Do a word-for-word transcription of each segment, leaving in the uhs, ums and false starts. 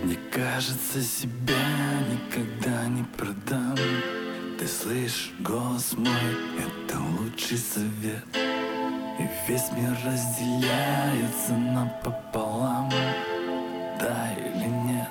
Мне кажется, себя никогда не продам. Ты слышишь голос мой, это лучший совет. И весь мир разделяется напополам. Да или нет?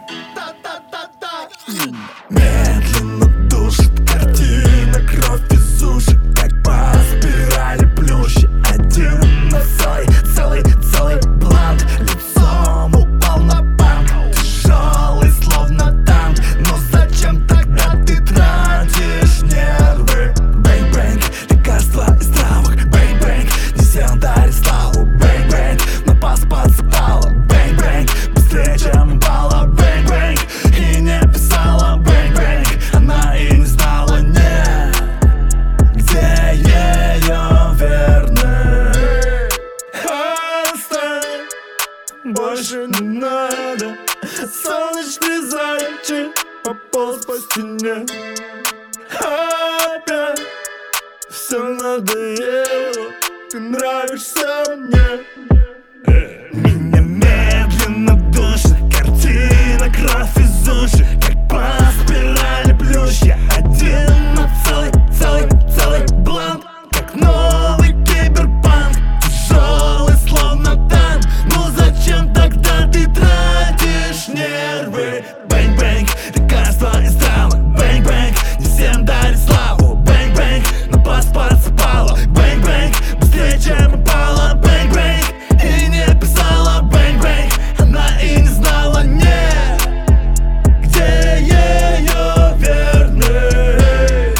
Медленно душит картина, кровь из ушек, как по спирали плющи. Один на целый, целый, целый блант. Лицом упал на банк, тяжелый, словно танк. Но зачем тогда ты тратишь нервы? Бэнг-бэнг, лекарства из травок. Бэнг-бэнг, не всем дарит славу. Бэнг-бэнг, на пас подсыпала. Бэнг-бэнг, быстрее, чем упала. Бэнг-бэнг, и не писала. Бэнг-бэнг, она и не знала, не, где ее верный. Оставь, больше не надо. Солнечный зайчик пополз по стене. Опять все надоело, ты нравишься мне. Меня медленно душит картина, кровь из ушек, как по спирали плющ. Я один на целый, целый, целый бланк, как новый киберпанк. Тяжелый, словно танк. Ну зачем тогда ты тратишь нервы? Бэнг-бэнг, лекарства из травок. Бэнг-бэнг, не всем дарит славу. Бэнг-бэнг, на паспорт сыпала. Бэнг-бэнг, быстрее, чем упала. Бэнг-бэнг, и не писала. Бэнг-бэнг, она и не знала, не, где ее верный.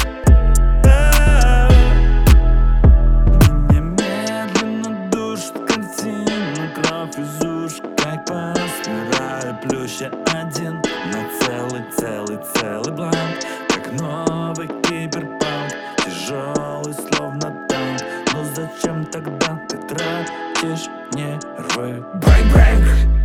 Меня медленно душит картина, кровь из ушек, как по спирали плющ. Я один на целый, целый, целый бланк, как новый киберпанк. Тяжелый, словно танк. Но зачем тогда ты тратишь нервы? Бэнг-бэнг.